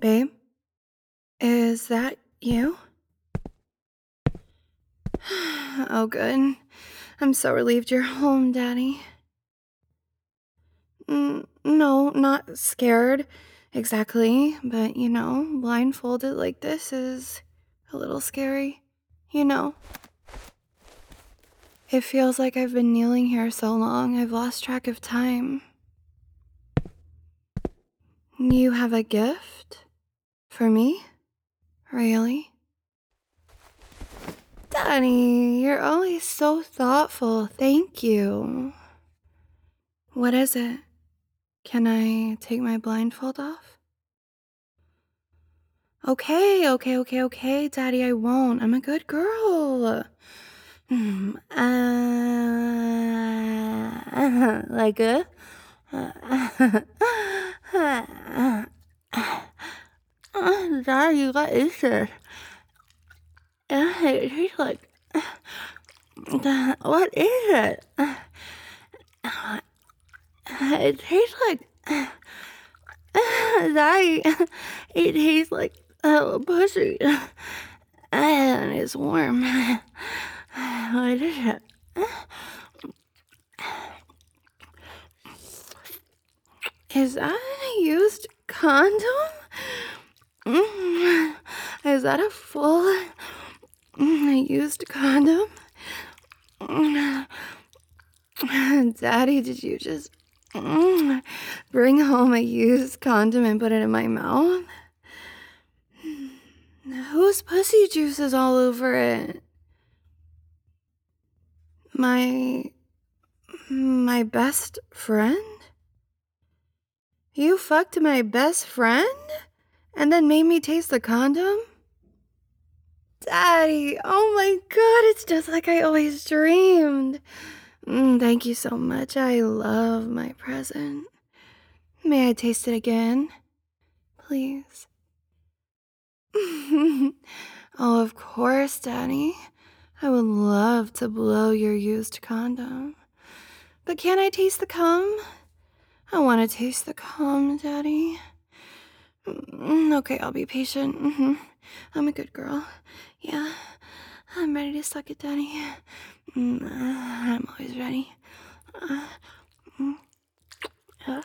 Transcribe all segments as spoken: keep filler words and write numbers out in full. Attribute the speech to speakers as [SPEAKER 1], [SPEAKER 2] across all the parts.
[SPEAKER 1] Babe, is that you? Oh, good. I'm so relieved you're home, Daddy. Mm, no, not scared exactly, but you know, blindfolded like this is a little scary. You know, it feels like I've been kneeling here so long, I've lost track of time. You have a gift? For me? Really? Daddy, you're always so thoughtful. Thank you. What is it? Can I take my blindfold off? Okay, okay, okay, okay, Daddy, I won't. I'm a good girl. Hmm, uh, like a... Daddy, what is this? It tastes like... What is it? It tastes like... Daddy, it tastes like uh, pussy. And it's warm. What is it? Is that a used condom? Mm, is that a full mm, used condom? Mm, Daddy, did you just mm, bring home a used condom and put it in my mouth? Whose pussy juice is all over it? My... my best friend? You fucked my best friend? And then made me taste the condom? Daddy, oh my god, it's just like I always dreamed. Mm, thank you so much. I love my present. May I taste it again? Please. Oh, of course, Daddy. I would love to blow your used condom. But can I taste the cum? I want to taste the cum, Daddy. Mm, okay, I'll be patient. Mm-hmm. I'm a good girl. Yeah, I'm ready to suck it, Daddy. Mm, uh, I'm always ready. Uh, mm, yeah.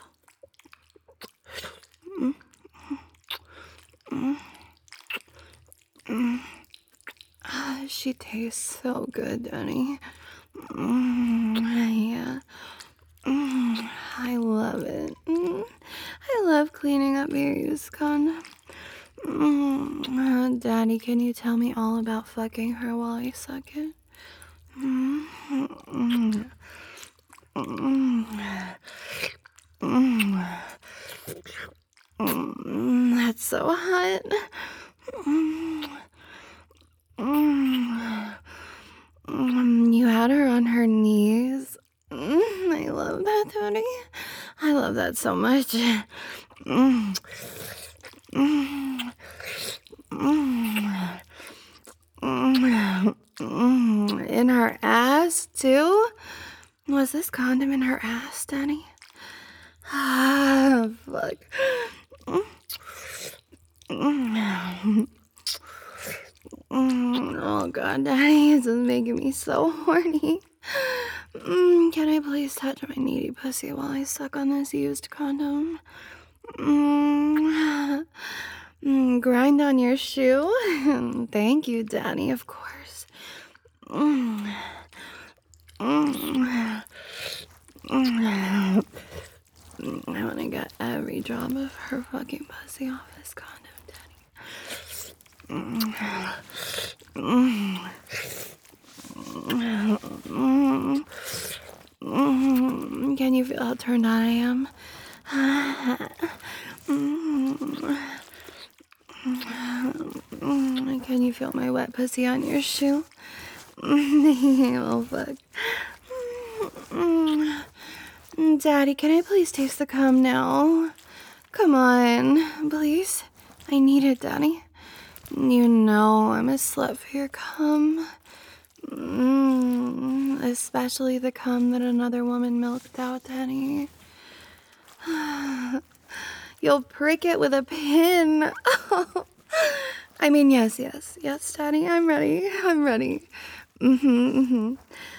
[SPEAKER 1] Mm, mm, mm. Ah, she tastes so good, Daddy. Mm, yeah. Mm, I love it. Mm, I love cleaning up your used condom. Mm, uh, Daddy, can you tell me all about fucking her while I suck it? Mm, mm, mm, mm, mm, that's so hot. Mm, mm, mm, you had her on her knees. Mm, I love that, Daddy. I love that so much. Mm, mm, mm, mm, mm. In her ass, too? Was this condom in her ass, Daddy? Ah, fuck. Mm, mm. Mm, oh god, Daddy, this is making me so horny. Mm, can I please touch my needy pussy while I suck on this used condom? Mm, mm, grind on your shoe? Thank you, Daddy, of course. Mm, mm, mm. I want to get every drop of her fucking pussy off this condom, Daddy. Mm, mm. Mm, mm, can you feel how turned on I am? Mm, mm, can you feel my wet pussy on your shoe? Oh, fuck. Mm, Daddy, can I please taste the cum now? Come on, please. I need it, Daddy. You know I'm a slut for your cum. Mm, especially the cum that another woman milked out, Daddy. You'll prick it with a pin. I mean, yes, yes, yes, Daddy, I'm ready. I'm ready. Mm-hmm, mm-hmm.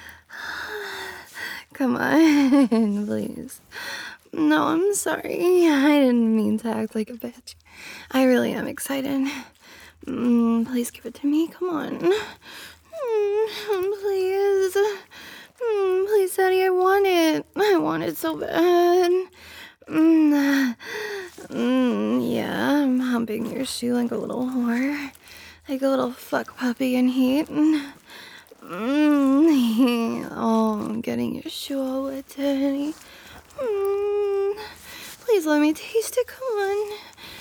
[SPEAKER 1] Come on, please. No, I'm sorry. I didn't mean to act like a bitch. I really am excited. Mm, please give it to me. Come on. Mm, please. Mm, please, Daddy, I want it. I want it so bad. Mm, mm, yeah, I'm humping your shoe like a little whore. Like a little fuck puppy in heat. Mm, oh, I'm getting your shoe all wet, Daddy. Mm, please let me taste it. Come on.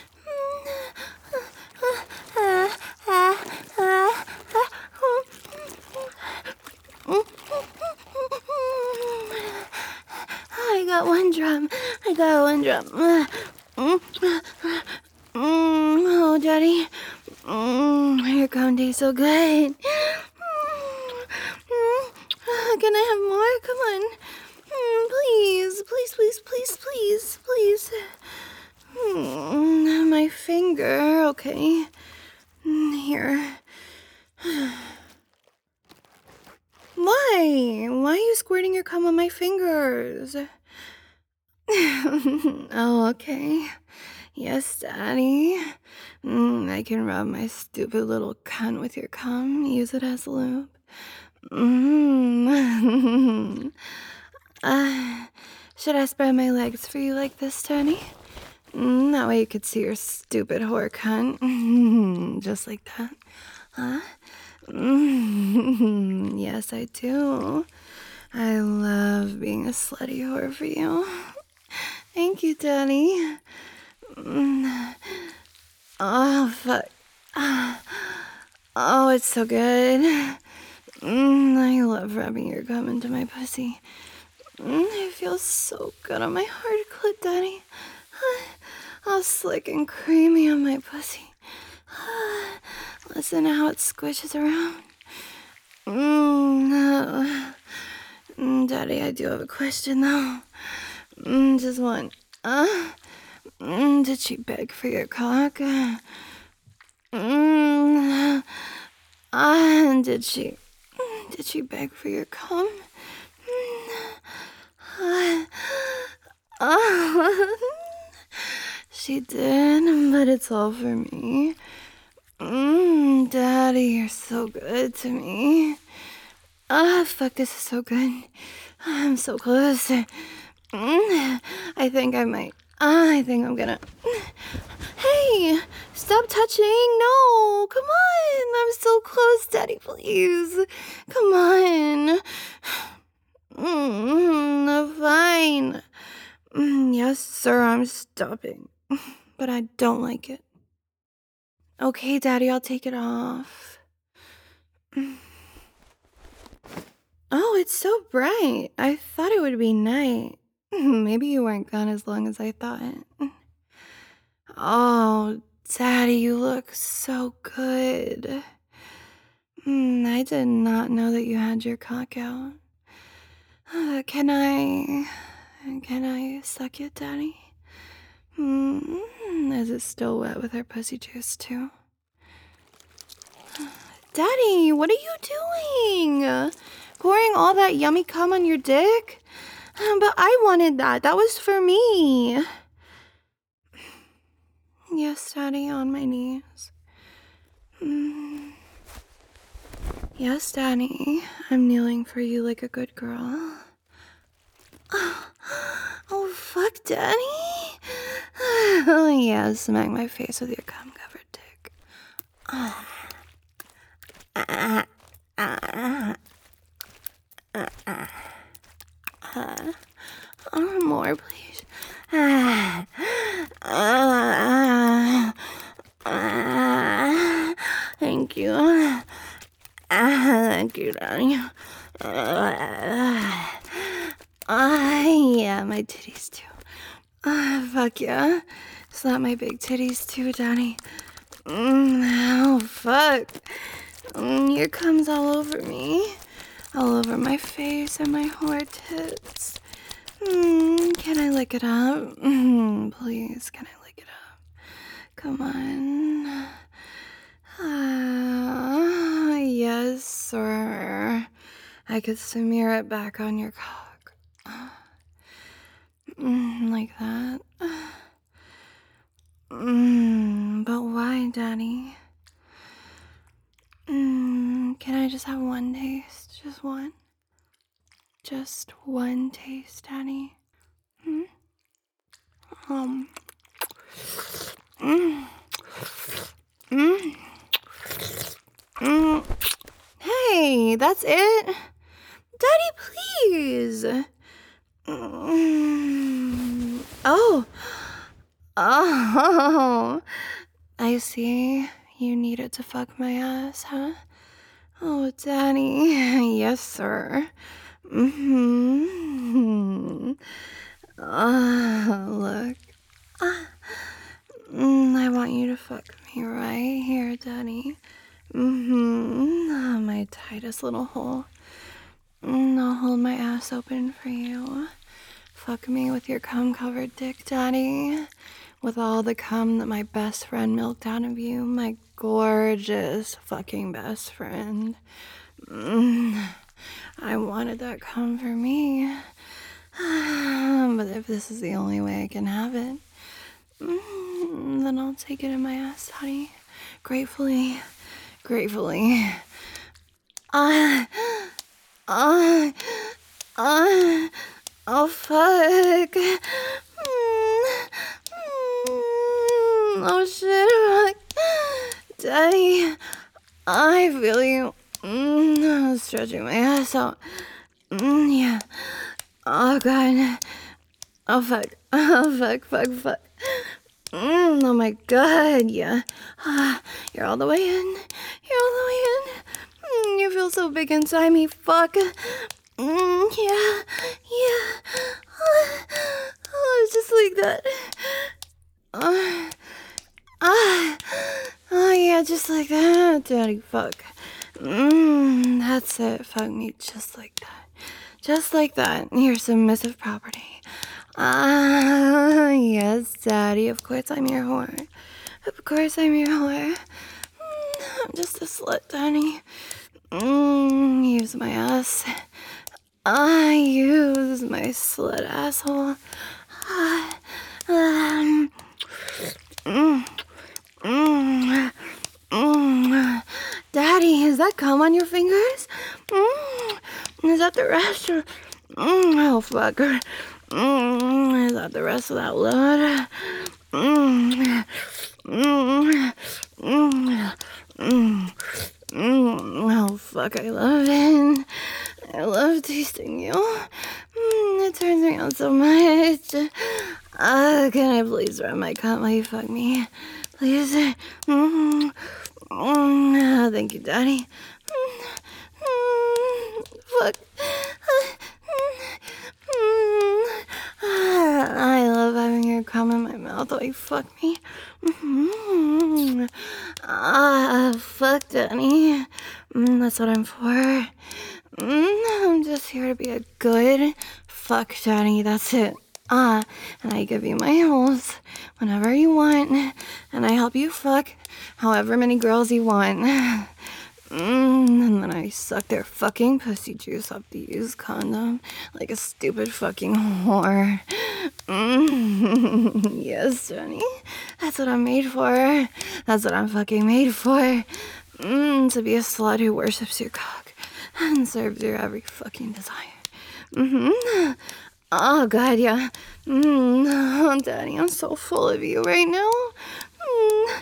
[SPEAKER 1] I got one drum. I got one drum. Oh, Daddy. Your cum tastes so good. Can I have more? Come on. Please, please, please, please, please, please. Mm, my finger, okay. Here. Why? Why are you squirting your cum on my fingers? Oh, okay. Yes, Daddy. Mm, I can rub my stupid little cunt with your cum. Use it as lube. Mm. uh, should I spread my legs for you like this, Daddy? Mm, that way you could see your stupid whore cunt. Just like that. Huh? Mm, yes, I do. I love being a slutty whore for you. Thank you, Daddy. Mm. Oh, fuck. Oh, it's so good. Mm, I love rubbing your gum into my pussy. Mm, it feels so good on my hard clit, Daddy. All slick and creamy on my pussy. Listen to how it squishes around. Mm, no. mm, Daddy, I do have a question, though. Mm, just one. Uh, mm, did she beg for your cock? Mm, uh, did she... Did she beg for your cum? Uh, uh, she did, but it's all for me. Mmm, Daddy, you're so good to me. Ah, fuck, this is so good. I'm so close. Mm, I think I might. Ah, I think I'm gonna. Hey, stop touching. No, come on. I'm so close, Daddy, please. Come on. Mm, fine. Mm, yes, sir, I'm stopping. But I don't like it. Okay, Daddy, I'll take it off. Oh, it's so bright. I thought it would be night. Maybe you weren't gone as long as I thought. Oh, Daddy, you look so good. Mm, I did not know that you had your cock out. Uh, can I... Can I suck it, Daddy? Mm, is it still wet with our pussy juice, too? Daddy, what are you doing? Pouring all that yummy cum on your dick? But I wanted that. That was for me. Yes, Daddy, on my knees. Mm. Yes, Daddy, I'm kneeling for you like a good girl. Oh, fuck, Daddy. Oh, yeah, smack my face with your cum-covered dick. Oh. Ah, ah, ah, ah, ah. Oh, more, please. Ah, ah, ah. Thank you. Ah, thank you, Daddy. Ah, ah, yeah, my titties too. Ah, fuck yeah. Slap my big titties too, Daddy. Mm, oh, fuck. Mm, here comes all over me. All over my face and my whore tits. Mm, can I lick it up? Mm, please, can I lick Come on. Ah, yes, sir. I could smear it back on your cock. Mm, like that. Mm, but why, Daddy? Mm, can I just have one taste? Just one? Just one taste, Daddy? Hmm? Um. Mm. Mm. Mm. Hey, that's it? Daddy, please. Mm. Oh. Oh. I see. You needed to fuck my ass, huh? Oh, Daddy. Yes, sir. Mm-hmm. Ah, look. Ah. Mm, I want you to fuck me right here, Daddy. Mm-hmm. Ah, my tightest little hole. Mm, I'll hold my ass open for you. Fuck me with your cum-covered dick, Daddy. With all the cum that my best friend milked out of you, my gorgeous fucking best friend. Mm, I wanted that cum for me. But if this is the only way I can have it, mm, then I'll take it in my ass, Daddy. Gratefully. Gratefully. Ah. Ah. Ah. Oh, fuck. Mm, mm, oh, shit. Fuck. Daddy, I feel you. Mm, stretching my ass out. Mm, yeah. Oh, God. Oh, fuck. Oh, fuck, fuck, fuck. Mm, oh, my God, yeah. Ah, you're all the way in. You're all the way in. Mm, you feel so big inside me. Fuck. Mm, yeah. Yeah. Ah, oh, it's just like that. Ah. Ah. Oh, yeah, just like that. Daddy, fuck. Mmm, that's it. Fuck me just like that. Just like that. Your submissive property. Ah, yes, Daddy. Of course I'm your whore. Of course I'm your whore. Mm, I'm just a slut, Daddy. Mmm, use my ass. I use my slut asshole. Ah, um, mm, mm, mm. Daddy, is that cum on your fingers? Mm, is that the rest? Or, mm, oh, fuck. Mm, is that the rest of that load? Mm, mm, mm, mm, mm. Oh, fuck, I love it. I love tasting you. Mm, it turns me on so much. Uh, can I please rub my cunt while you fuck me? Please? Mm, mm, thank you, Daddy. Mm, mm, fuck. Mm, I love having your cum in my mouth while you fuck me. Mm, ah, fuck, Daddy. Mm, that's what I'm for. Mm, I'm just here to be a good fuck daddy, that's it. Ah, and I give you my holes whenever you want, and I help you fuck however many girls you want. Mm, and then I suck their fucking pussy juice off the used condom like a stupid fucking whore. Mm, yes, Johnny, that's what I'm made for. That's what I'm fucking made for. Mm, to be a slut who worships your cock and serves your every fucking desire. Mm-hmm. Oh, God, yeah. Mm, oh, Daddy, I'm so full of you right now. Mm.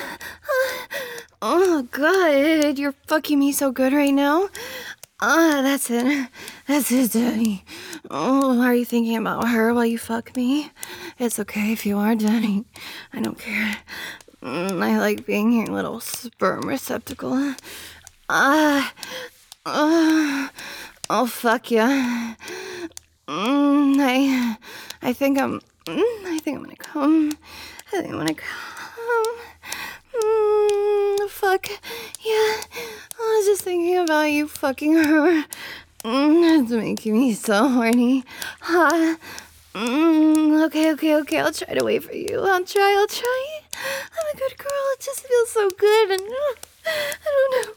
[SPEAKER 1] Oh, God, you're fucking me so good right now. Ah, that's it. That's it, Daddy. Oh, are you thinking about her while you fuck me? It's okay if you are, Daddy. I don't care. Mm, I like being your little sperm receptacle. Ah. Uh, oh, fuck yeah. Mm, I, I think I'm, mm, I think I'm gonna come. I think I'm gonna come. Mm, fuck. Yeah. I was just thinking about you fucking her. Mm, it's making me so horny. Ha. Mm, okay, okay, okay. I'll try to wait for you. I'll try, I'll try. I'm a good girl. It just feels so good. And uh, I don't know.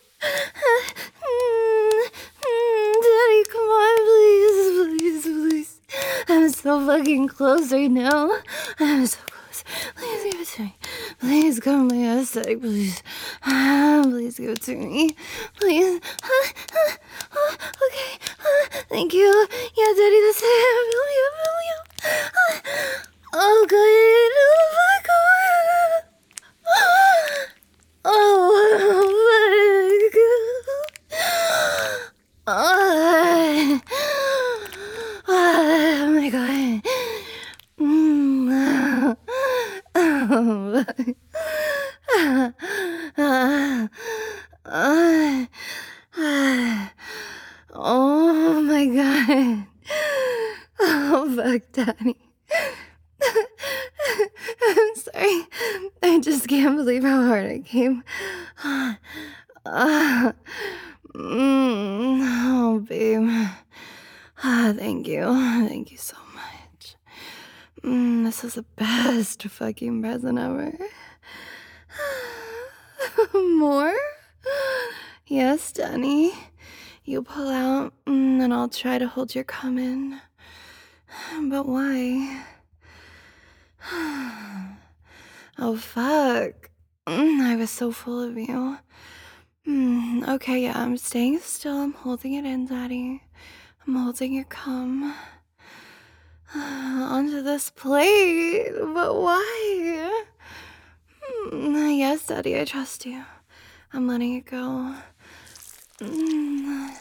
[SPEAKER 1] Mm, mm, Daddy, come on, please, please, please. I'm so fucking close right now. I'm so close. Please give it to me. Please come my ass, Daddy, please. Ah, please give it to me. Please. Ah, ah, ah, okay. Ah, thank you. Yeah, Daddy, that's it. I feel you. I feel you. Ah, oh, God. Oh, my God. Oh, oh, oh my God. Mm. Oh. Oh my God. Oh, fuck, Daddy. I'm sorry. I just can't believe how hard I came. Uh, mm, oh, babe. Ah, thank you. Thank you so much. Mm, this is the best fucking present ever. More? Yes, Danny. You pull out, mm, and I'll try to hold your cum in. But why? Oh, fuck. Mm, I was so full of you. Mm, okay, yeah, I'm staying still. I'm holding it in, Daddy. I'm holding your cum onto this plate. But why? Mm, yes, Daddy, I trust you. I'm letting it go. Mm,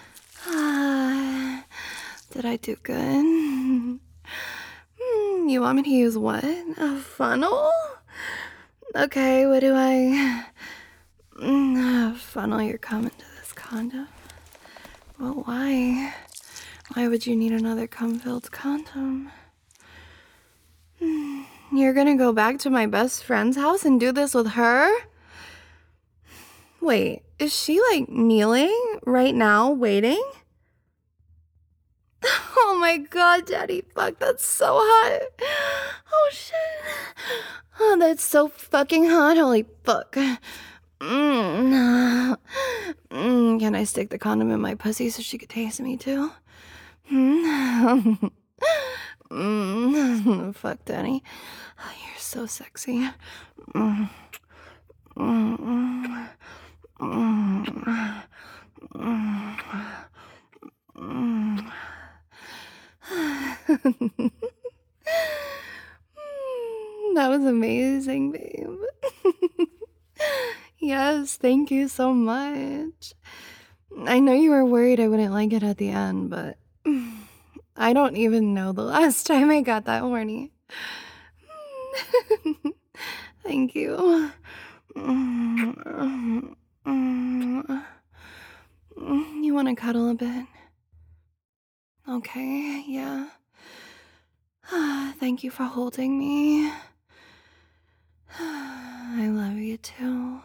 [SPEAKER 1] ah, did I do good? Mm, you want me to use what? A funnel? Okay, what do I... Mm, uh, funnel your cum into this condom? Well, why? Why would you need another cum-filled condom? Mm, you're gonna go back to my best friend's house and do this with her? Wait, is she like kneeling right now, waiting? Oh my God, Daddy, fuck, that's so hot. Oh shit. Oh, that's so fucking hot. Holy fuck. Mm. Mm, can I stick the condom in my pussy so she could taste me too? Hmm? Mm. Fuck, Daddy. Oh, you're so sexy. Mm. Mm. Mm. Mm. Mm. That was amazing, babe. Yes, thank you so much. I know you were worried I wouldn't like it at the end, but I don't even know the last time I got that horny. Thank you. You want to cuddle a bit? Okay, yeah. Thank you for holding me. I love you too.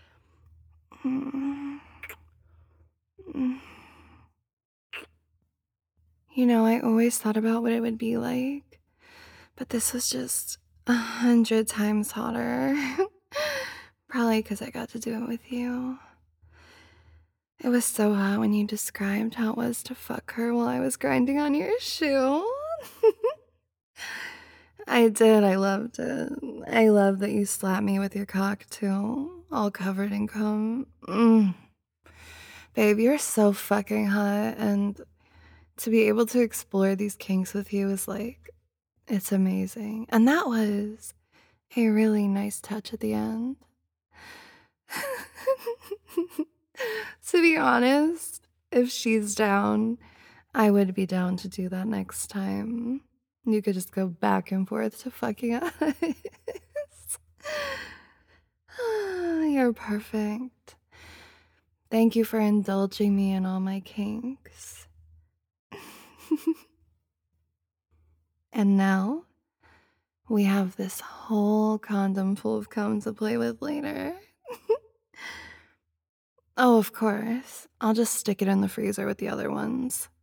[SPEAKER 1] You know, I always thought about what it would be like, but this was just a hundred times hotter. Probably because I got to do it with you. It was so hot when you described how it was to fuck her while I was grinding on your shoe. I did. I loved it. I love that you slapped me with your cock, too, all covered in cum. Mm. Babe, you're so fucking hot, and to be able to explore these kinks with you is like, it's amazing. And that was a really nice touch at the end. To be honest, if she's down, I would be down to do that next time. You could just go back and forth to fucking us. You're perfect. Thank you for indulging me in all my kinks. And now, we have this whole condom full of cum to play with later. Oh, of course. I'll just stick it in the freezer with the other ones.